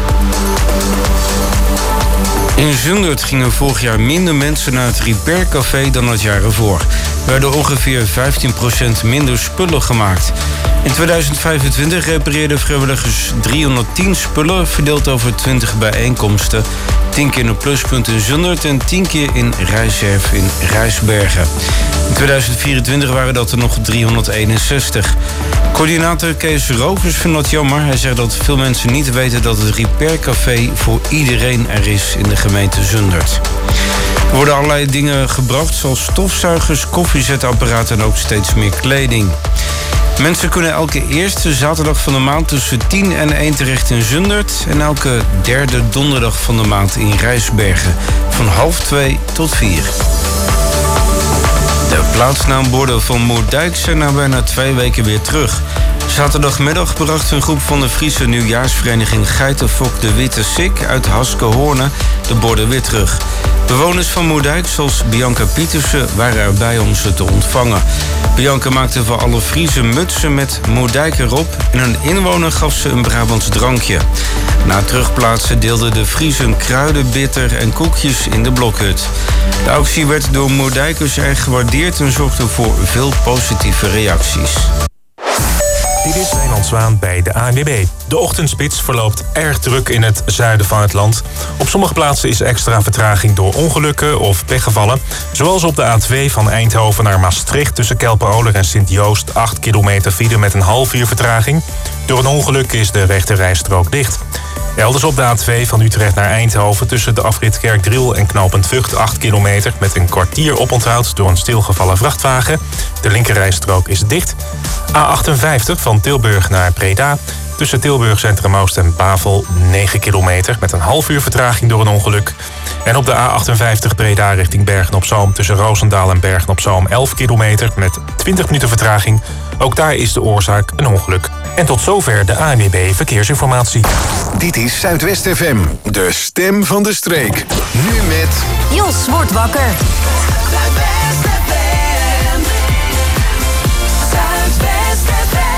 In Zundert gingen vorig jaar minder mensen naar het Repair Café dan het jaar ervoor. Er werden ongeveer vijftien procent minder spullen gemaakt. In tweeduizend vijfentwintig repareerden vrijwilligers driehonderdtien spullen, verdeeld over twintig bijeenkomsten. tien keer in een pluspunt in Zundert en tien keer in Rijswerf in Rijsbergen. In tweeduizend vierentwintig waren dat er nog driehonderdeenenzestig. Coördinator Kees Rovers vindt dat jammer. Hij zegt dat veel mensen niet weten dat het Repair Café voor iedereen er is in de gemeente Zundert. Er worden allerlei dingen gebracht, zoals stofzuigers, koffiezetapparaten en ook steeds meer kleding. Mensen kunnen elke eerste zaterdag van de maand tussen tien en één terecht in Zundert en elke derde donderdag van de maand in Rijsbergen van half twee tot vier. De plaatsnaamborden van Moerdijk zijn na bijna twee weken weer terug. Zaterdagmiddag bracht een groep van de Friese nieuwjaarsvereniging Geitenfok de Witte Sik uit Haskehoorne de borden weer terug. Bewoners van Moerdijk, zoals Bianca Pietersen, waren erbij om ze te ontvangen. Bianca maakte voor alle Friese mutsen met Moerdijk erop en een inwoner gaf ze een Brabants drankje. Na het terugplaatsen deelden de Friesen kruiden, bitter en koekjes in de blokhut. De actie werd door Moerdijkers erg gewaardeerd en zorgde voor veel positieve reacties. Dit is Wijnand Zwaan bij de A N W B. De ochtendspits verloopt erg druk in het zuiden van het land. Op sommige plaatsen is extra vertraging door ongelukken of pechgevallen. Zoals op de A twee van Eindhoven naar Maastricht tussen Kelperoler en Sint-Joost. acht kilometer file met een half uur vertraging. Door een ongeluk is de rechterrijstrook dicht. Elders op de A twee van Utrecht naar Eindhoven tussen de afrit Kerkdriel en knooppunt Vught acht kilometer met een kwartier oponthoud door een stilgevallen vrachtwagen. De linkerrijstrook is dicht. A achtenvijftig van Tilburg naar Breda tussen Tilburg Centrum Oost en Bavel negen kilometer met een half uur vertraging door een ongeluk. En op de A achtenvijftig Breda richting Bergen-op-Zoom tussen Roosendaal en Bergen-op-Zoom elf kilometer met twintig minuten vertraging. Ook daar is de oorzaak een ongeluk. En tot zover de A N W B Verkeersinformatie. Dit is Zuidwest F M, de stem van de streek. Nu met... Jos wordt wakker. Zuidwest F M. Zuidwest F M.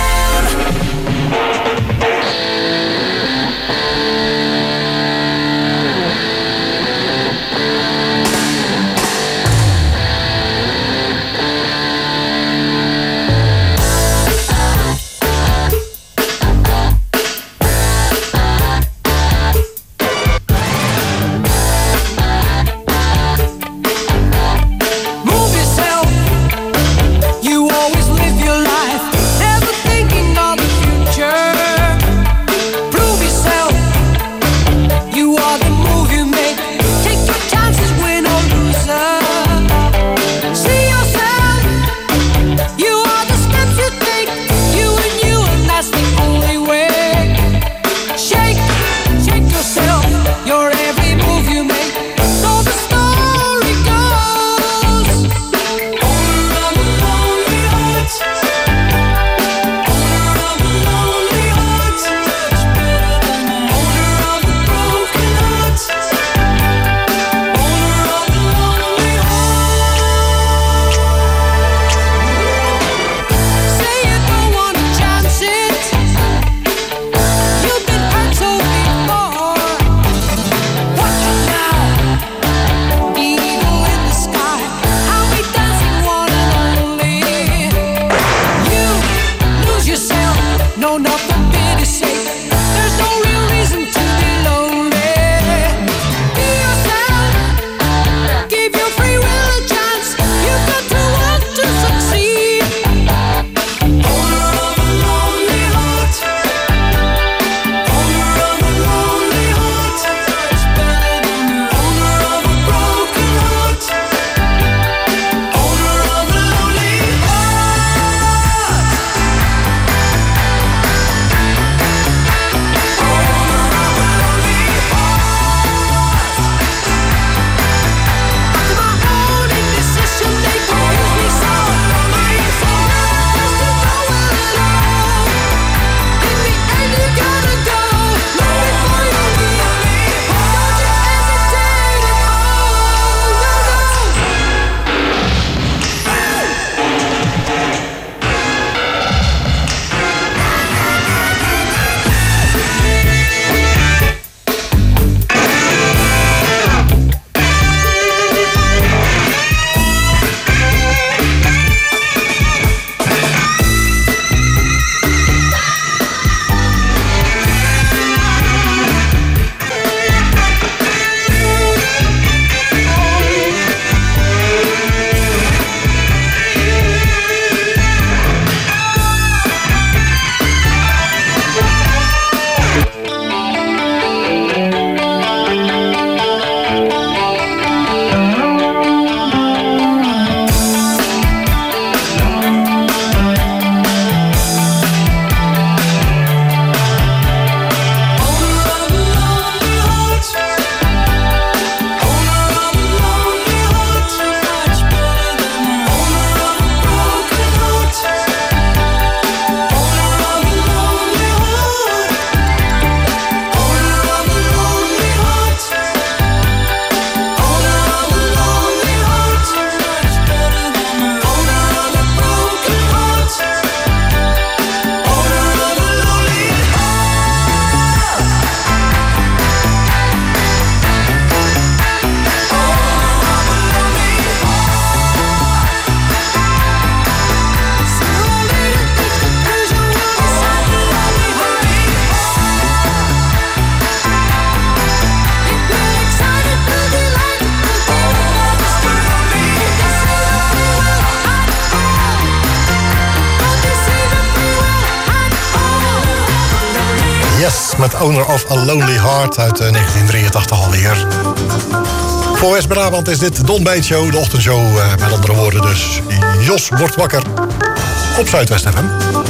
Yes, met Owner of a Lonely Heart uit uh, negentien drieëntachtig alweer. Voor West-Brabant is dit Don Bijt Show, de ochtendshow uh, met andere woorden dus. Jos wordt wakker op Zuidwest F M.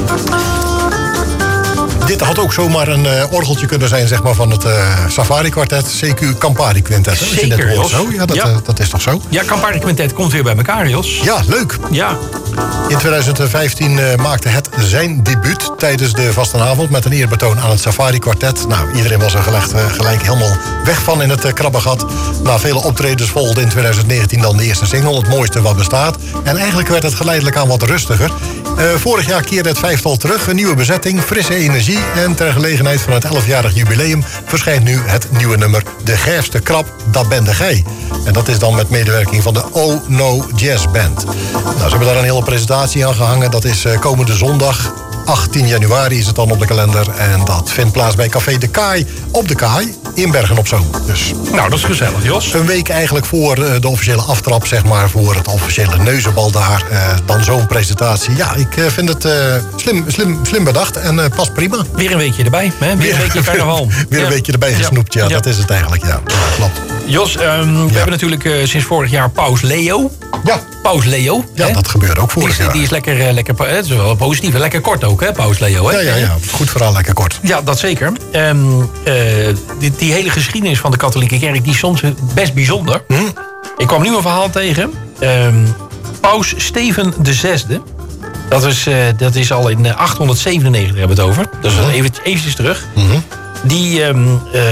Dit had ook zomaar een uh, orgeltje kunnen zijn zeg maar, van het uh, Safari-kwartet, C Q Campari Quintet. Hè? Zeker, Jos. Zo. Ja, dat, ja. Uh, dat is toch zo? Ja, Campari Quintet komt weer bij elkaar, Jos. Ja, leuk. Ja. In tweeduizend vijftien uh, maakte het zijn debuut tijdens de vastenavond met een eerbetoon aan het Safari-kwartet. Nou, iedereen was er gelijk, uh, gelijk helemaal weg van in het uh, krabbengat. Na vele optredens volgde in tweeduizend negentien dan de eerste single, Het Mooiste Wat Bestaat. En eigenlijk werd het geleidelijk aan wat rustiger. Uh, vorig jaar keerde het vijftal terug, een nieuwe bezetting, frisse energie. En ter gelegenheid van het elfjarig jubileum verschijnt nu het nieuwe nummer De Gijfste Krab, Dat Ben de Gij. En dat is dan met medewerking van de Oh No Jazz Band. Nou, ze hebben daar een hele presentatie aan gehangen. Dat is uh, komende zondag. achttien januari is het dan op de kalender. En dat vindt plaats bij Café De Kaai op de Kaai in Bergen op Zoom. Dus nou, dat is gezellig, Jos. Een week eigenlijk voor de officiële aftrap, zeg maar, voor het officiële neuzenbal daar. Uh, dan zo'n presentatie. Ja, ik uh, vind het uh, slim, slim, slim bedacht en uh, past prima. Weer een weekje erbij, hè? Weer, weer een weekje carnaval. Weer ja. een weekje erbij gesnoept, ja, ja. Dat is het eigenlijk, ja. ja klopt. Jos, um, we ja. hebben natuurlijk uh, sinds vorig jaar Paus Leo. Ja. Paus Leo. Ja, hè? Dat gebeurde ook vorig die is, jaar. Die is lekker, uh, lekker het is wel positief, lekker kort ook, hè, Paus Leo. Hè? Ja, ja, ja. Goed verhaal, lekker kort. Ja, dat zeker. Um, uh, die, die hele geschiedenis van de katholieke kerk, die is soms best bijzonder. Hm? Ik kwam nu een verhaal tegen. Um, Paus Steven de Zesde. Dat is, uh, dat is al in achthonderdzevenennegentig hebben we het over. Dat is hm. even, eventjes terug. Hm. Die, um, uh,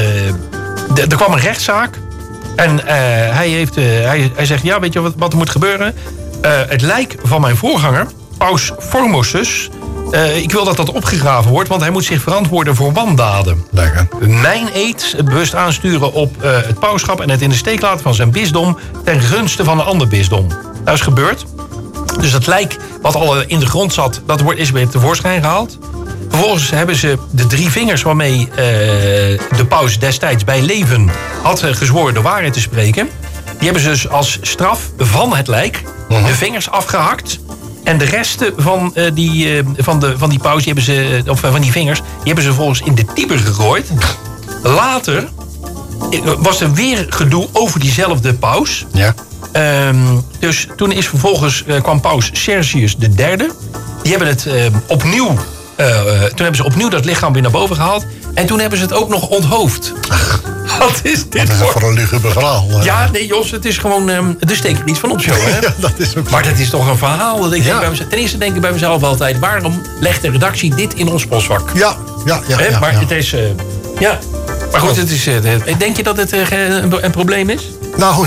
de, er kwam een rechtszaak. En uh, hij, heeft, uh, hij, hij zegt, ja, weet je wat, wat er moet gebeuren? Uh, het lijk van mijn voorganger, Paus Formosus... Uh, ik wil dat dat opgegraven wordt, want hij moet zich verantwoorden voor wandaden. Lekker. Mijn eed bewust aansturen op uh, het pauschap... en het in de steek laten van zijn bisdom... ten gunste van een ander bisdom. Dat is gebeurd. Dus het lijk wat al in de grond zat... dat wordt, is weer tevoorschijn gehaald. Vervolgens hebben ze de drie vingers waarmee uh, de paus destijds bij leven... had gezworen de waarheid te spreken. Die hebben ze dus als straf van het lijk... Uh-huh. de vingers afgehakt... En de resten van, uh, die, uh, van, de, van die paus, die hebben ze, of uh, van die vingers... die hebben ze volgens in de Tiber gegooid. Later uh, was er weer gedoe over diezelfde paus. Ja. Um, dus toen is vervolgens, uh, kwam paus Sergius de Derde. Die hebben het uh, opnieuw... Uh, uh, toen hebben ze opnieuw dat lichaam weer naar boven gehaald. En toen hebben ze het ook nog onthoofd. Wat is dit Wat is dat voor een luguber verhaal? Ja, nee Jos, het is gewoon... Um, er steekt er iets van op zo, hè? Ja, dat is ook maar dat is toch een verhaal? Dat ik ja. denk bij mezelf, ten eerste denk ik bij mezelf altijd... waarom legt de redactie dit in ons postvak? Ja, ja, ja. He, ja maar ja. het is... Uh, ja, maar goed, het is, uh, denk je dat het uh, een, een probleem is? Nou,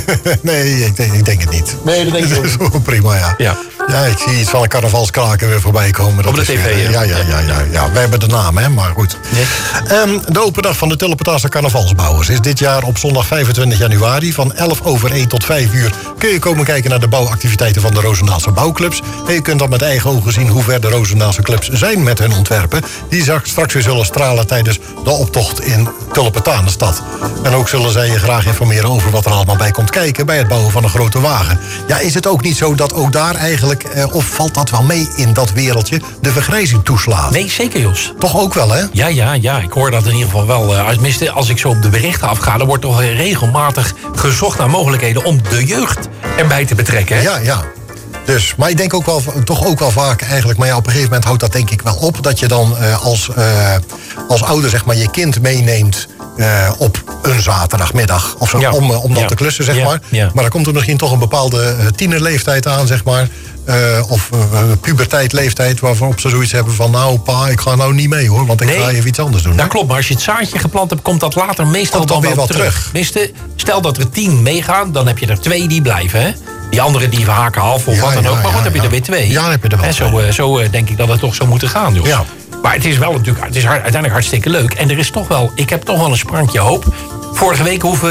nee, ik denk, ik denk het niet. Nee, dat denk ik niet. Dat is prima, ja. ja. Ja, ik zie iets van een carnavalskraken weer voorbij komen. Dat op de tv, weer, ja, ja, ja, ja, ja. Wij hebben de naam, hè, maar goed. Nee. Um, de open dag van de Tillepetaanse carnavalsbouwers is dit jaar op zondag vijfentwintig januari... van elf over één tot vijf uur kun je komen kijken naar de bouwactiviteiten van de Roosendaalse bouwclubs. En je kunt dan met eigen ogen zien hoe ver de Roosendaalse clubs zijn met hun ontwerpen... die straks weer zullen stralen tijdens de optocht in Tullepetanenstad. En ook zullen zij je graag informeren over wat er allemaal bij komt kijken... bij het bouwen van een grote wagen. Ja, is het ook niet zo dat ook daar eigenlijk... Uh, of valt dat wel mee in dat wereldje, de vergrijzing toeslaat? Nee, zeker Jos. Toch ook wel, hè? Ja, ja, ja. Ik hoor dat in ieder geval wel. Uh, als, als ik zo op de berichten afga... dan wordt toch regelmatig gezocht naar mogelijkheden... om de jeugd erbij te betrekken. Hè? Ja, ja. Dus, maar ik denk ook wel, toch ook wel vaak eigenlijk... maar ja, op een gegeven moment houdt dat denk ik wel op... dat je dan uh, als, uh, als ouder zeg maar je kind meeneemt... Uh, op een zaterdagmiddag of zo, ja. om, om dat ja. te klussen, zeg ja. maar. Ja. Maar dan komt er misschien toch een bepaalde uh, tienerleeftijd aan, zeg maar. Uh, of uh, puberteitleeftijd waarop ze zoiets hebben van... nou pa, ik ga nou niet mee hoor, want ik nee, ga even iets anders doen. Dat klopt, maar als je het zaadje geplant hebt... komt dat later meestal dan weer wel terug. terug. Stel dat er tien meegaan, dan heb je er twee die blijven, hè? Die anderen die verhaken half of ja, wat dan ja, ook. Maar goed, ja, heb je ja. er weer twee. Ja, dan heb je er wel en zo, uh, zo uh, denk ik dat het toch zou moeten gaan, Jos. Ja. Maar het is wel natuurlijk, het is hard, uiteindelijk hartstikke leuk. En er is toch wel, ik heb toch wel een sprankje hoop. Vorige week hoeveel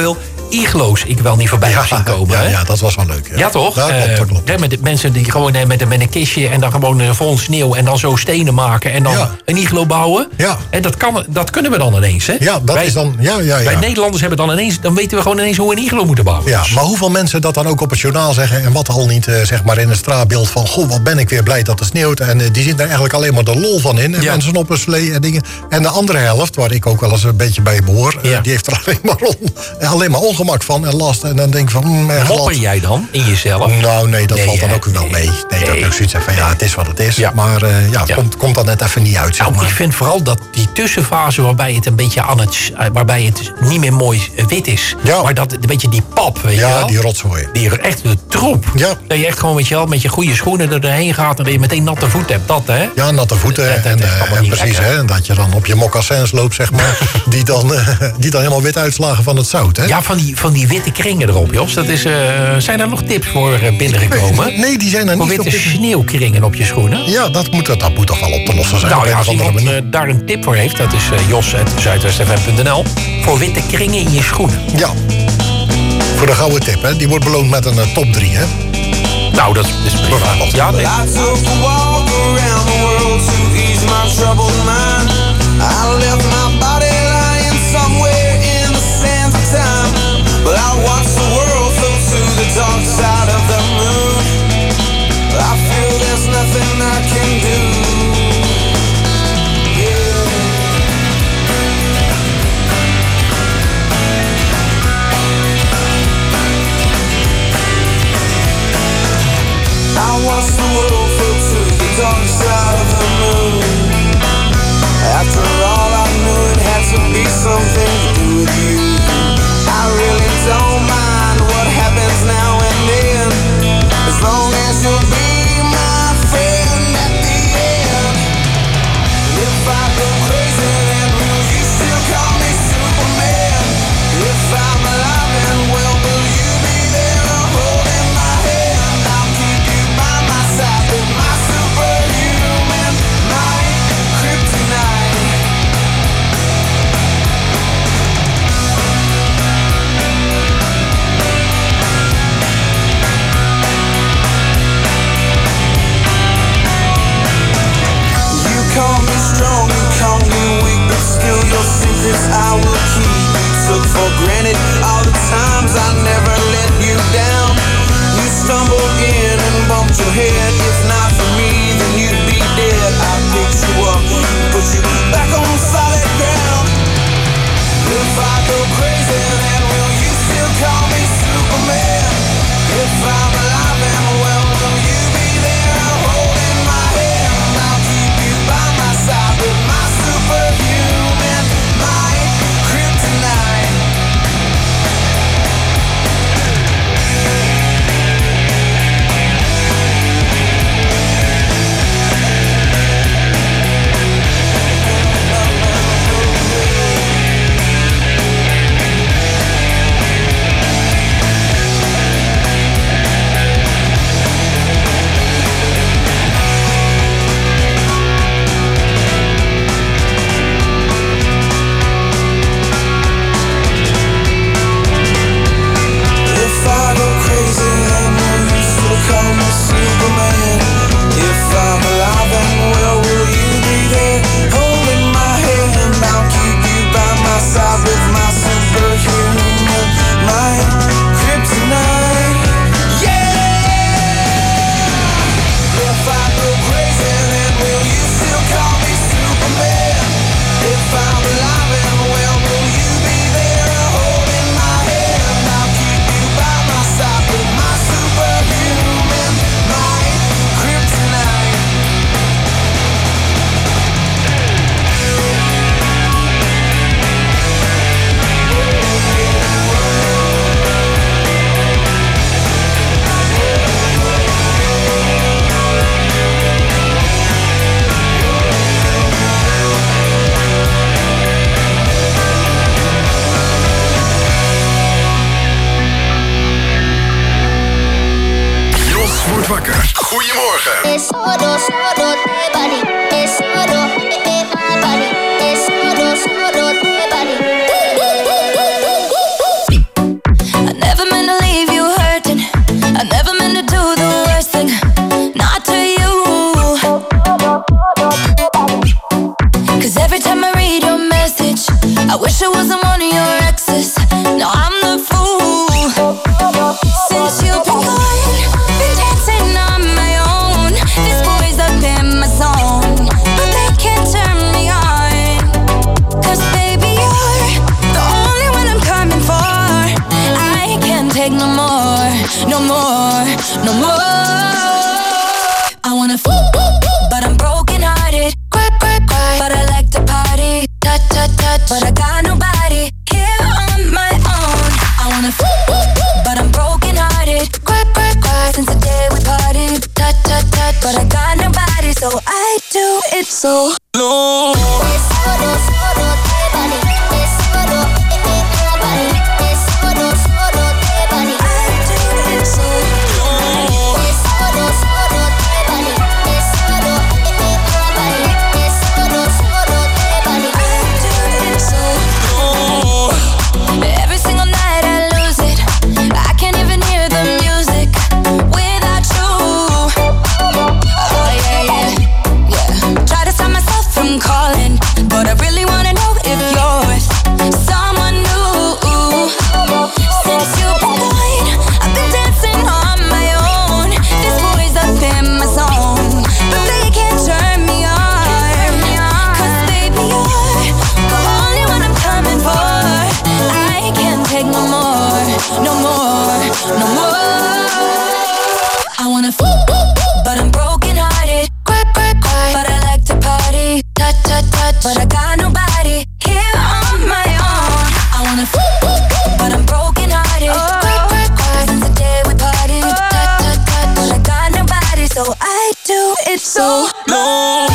iglo's ik wel niet voorbij heb zien komen. Ja, hè? ja, dat was wel leuk. Ja, Ja, toch? Ja, klopt, Eh, dat klopt. hè, met de mensen die gewoon eh, met, een- met een kistje en dan gewoon eh, vol sneeuw en dan zo stenen maken en dan Ja. een iglo bouwen. Ja. En dat, kan, dat kunnen we dan ineens, hè? Ja, dat wij, is dan... Ja, ja, Wij ja. Nederlanders hebben dan ineens, dan weten we gewoon ineens hoe we een iglo moeten bouwen. Ja, Dus- maar hoeveel mensen dat dan ook op het journaal zeggen... en wat al niet, eh, zeg maar, in het straatbeeld van... goh, wat ben ik weer blij dat het sneeuwt. En eh, die zien er eigenlijk alleen maar de lol van in. En Ja. mensen op een slee en dingen. En de andere helft, waar ik ook wel eens een beetje bij behoor... eh, Ja. die heeft er alleen maar, on, alleen maar ongemak van en last. En dan denk ik van... Mm, eh, glad. Mopper jij dan in jezelf? Nou, nee, dat Nee, valt dan hè? ook wel mee. Nee, dat ik ook zoiets heb van, ja, het is wat het is. Ja. Maar eh, ja, het Ja. Komt, komt dan net even niet uit, zeg Nou, maar. ik vind vooral dat die tussenfase waarbij het een beetje aan het, eh, waarbij het niet meer mooi eh, wit is, Ja. maar dat een beetje die pap, weet je Ja, wel? die rotzooi. Die echt de troep. Ja. Dat je echt gewoon met je, met je goede schoenen er doorheen gaat en dat je meteen natte voeten hebt, dat hè? Ja, natte voeten. Dat- dat en, is eh, allemaal en niet precies, lekker. hè, en dat je dan op je mocassins loopt, zeg maar. die, dan, eh, die dan helemaal wit uitslagen van het zout, hè? Ja, van die, van die witte kringen erop, Jos. Dat is, eh, zijn er nog tips voor eh, binnengekomen? Nee, die zijn er Voor niet witte op dit- sneeuwkringen op je schoenen? Ja, dat moet, dat moet toch wel op te lossen zijn. Nou op ja, een als of andere iemand manier. eh, daar een tip voor heeft, dat is uh, jos at zuidwest f m punt n l. Voor witte kringen in je schoenen. Ja. Voor de gouden tip, hè? Die wordt beloond met een eh, top drie, hè? Nou, dat is prima. Ja, nee. I took a walk around the world to ease my troubled mind. I left my body lying somewhere in the sands of time. But I watched the world float to the dark side of the moon. I feel there's nothing I can do. I watched the world float to the dark side of the moon. After all, I knew it had to be something to do with you. I really don't mind what happens now and then, as long as you'll be my friend at the end. If I go crazy, then will you still call me Superman? If I'm alive and well, will you be there holding my hand? I'll keep you by my side with my superhuman might, kryptonite. You call me strong, you call me weak, but still your secrets I will keep. You took for granted all the times I never let you down. You stumbled in and bumped your head. If not for me, then you'd be dead. I picked you up, put you back on solid ground. If I go crazy, then will you still call me Superman? If I'm alive and well, will you be there holding my hand? I'll keep you by my side with my superhuman might, kryptonite. If I go crazy, then will you still call me Superman? If I'm alive and well, will you be there holding my hand? I'll keep you by my side with my superhuman might, kryptonite. Yeah! If I go crazy, then will you still call me Superman? If I'm alive and well, will you be there holding my hand? I'll keep you by my side with my superhuman might, kryptonite. Jos wordt wakker. Goedemorgen. I do it so low. But I got nobody here on my own. I wanna f- but I'm broken hearted. Oh. Since the day we parted, but I got nobody, so I do it so low.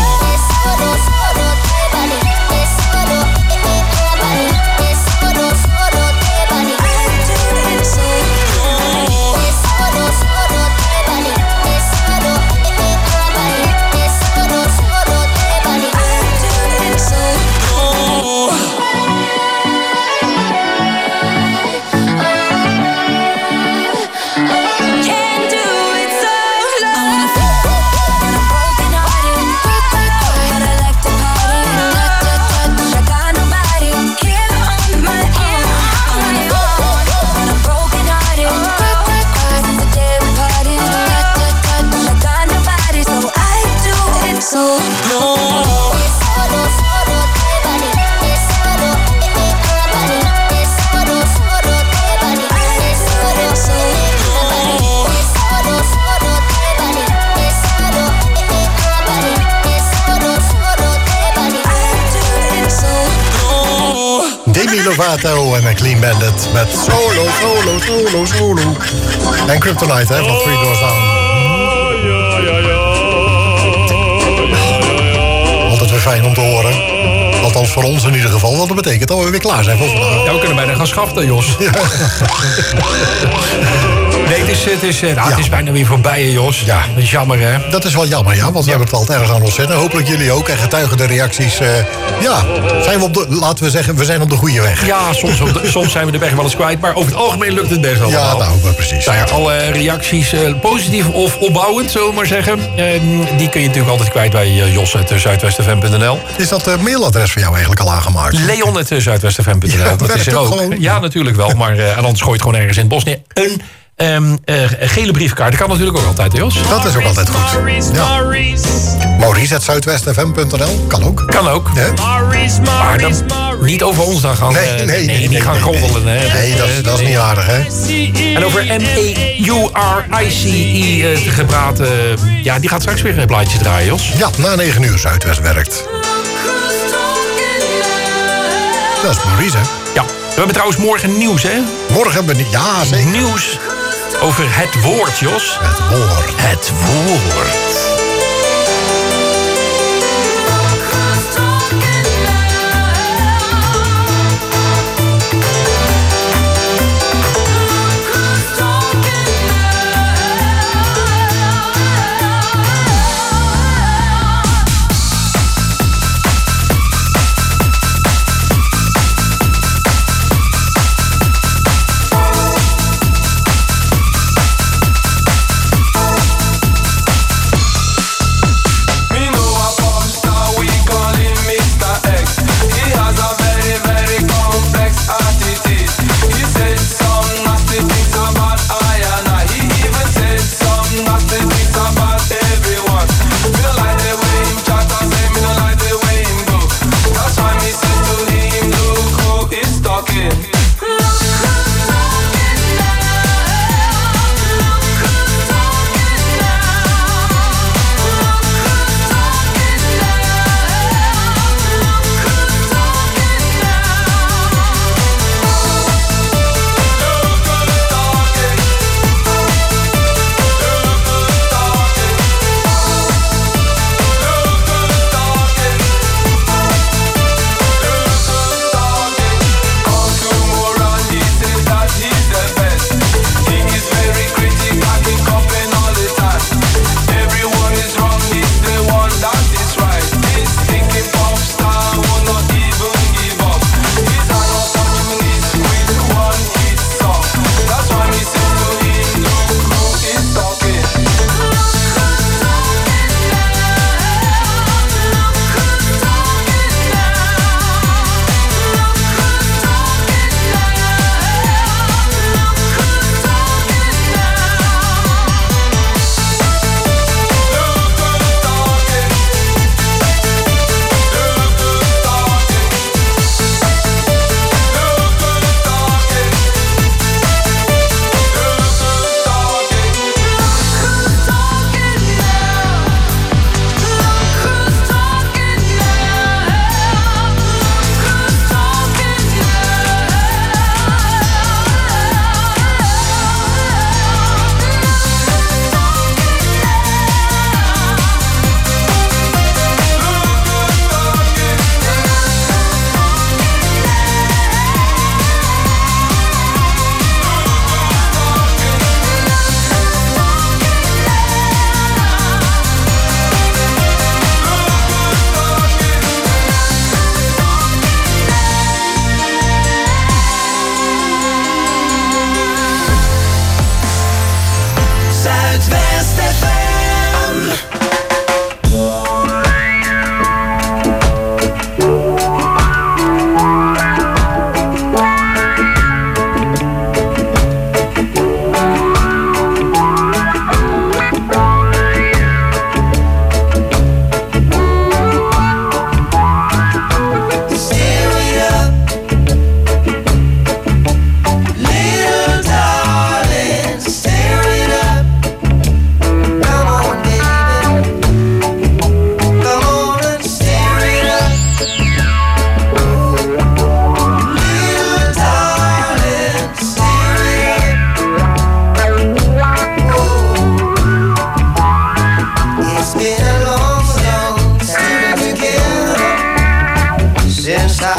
Demi Lovato en Clean Bandit met solo, solo, solo, solo. En Kryptonite, hè, van Three Doors Down. Altijd weer fijn om te horen. Althans voor ons in ieder geval, want dat betekent dat we weer klaar zijn voor vandaag. Ja, we kunnen bijna gaan schaften, Jos. Ja. Nee, het is, het, is, nou, ja. het is bijna weer voorbij, Jos. Ja. Dat is jammer, hè? Dat is wel jammer, ja, want we ja. hebben het altijd erg aan ons zitten. Hopelijk jullie ook en getuigen de reacties. Uh, ja, zijn we op de, laten we zeggen, we zijn op de goede weg. Ja, soms, op de, soms zijn we de weg wel eens kwijt, maar over het algemeen lukt het best wel. Ja, nou, maar precies. Nou ja, alle reacties, uh, positief of opbouwend, zullen we maar zeggen. Uh, die kun je natuurlijk altijd kwijt bij uh, Jos at zuidwest f m punt n l. Is dat uh, mailadres voor jou eigenlijk al aangemaakt? Leon at zuidwest f m punt n l. Ja, dat is er ook. Gewoon... Ja, natuurlijk wel, maar uh, en anders gooi je het gewoon ergens in het bos neer. Een Um, uh, gele briefkaart, dat kan natuurlijk ook altijd, Jos. Dat is ook altijd goed. Ja. Maurice at zuidwest f m punt n l, kan ook. Kan ook. Ja. Maar dan niet over ons dan gaan. Nee, nee, nee. nee, nee niet gaan roddelen. Nee, nee, nee dat, is, dat is niet aardig, hè. En over M E U R I C I uh, gepraat, uh, ja, die gaat straks weer plaatjes draaien, Jos. Ja, na negen uur Zuidwest werkt. Dat is Maurice, hè. Ja. We hebben trouwens morgen nieuws, hè? Morgen hebben we... Ja, zeker. Nieuws over het woord, Jos. Het woord. Het woord.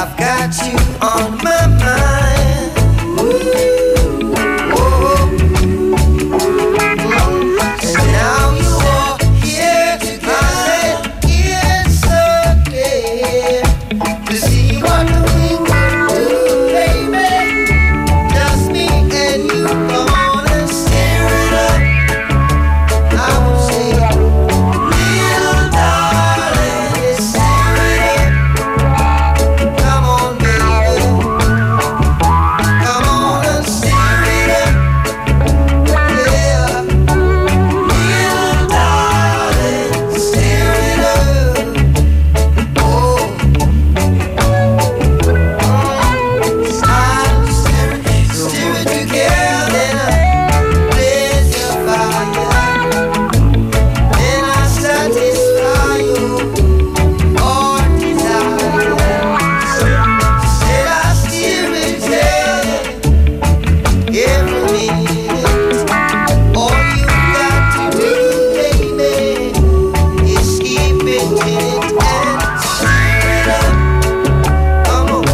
I've got you on my mind. Whoa. And now you are here to get it's okay to see what we can do, baby. Just me and you, come on and stir it up. I will say, little darling, stir it up. Come on, baby. Come on and stir it up. Yeah. Little darling, stir it up. Oh. Start stirring, stir it together. Blaze your fire. Then I satisfy you all desire. Said I steer it every minute. All you got to do, baby, is keep it in it and stir it up. Come on,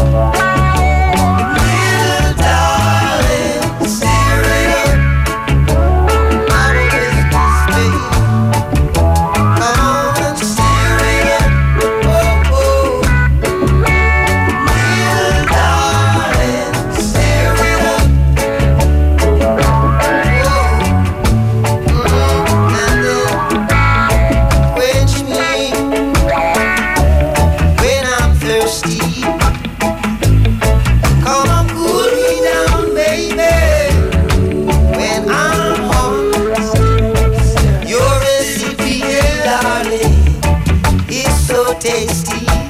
little darling, stir it up. I will make this baby. Come on and stir it up. Oh, oh. Little darling, stir it up. Oh. And then quench me when I'm thirsty. Come on, cool me down, baby, when I'm hungry. Your recipe, darling, is so tasty.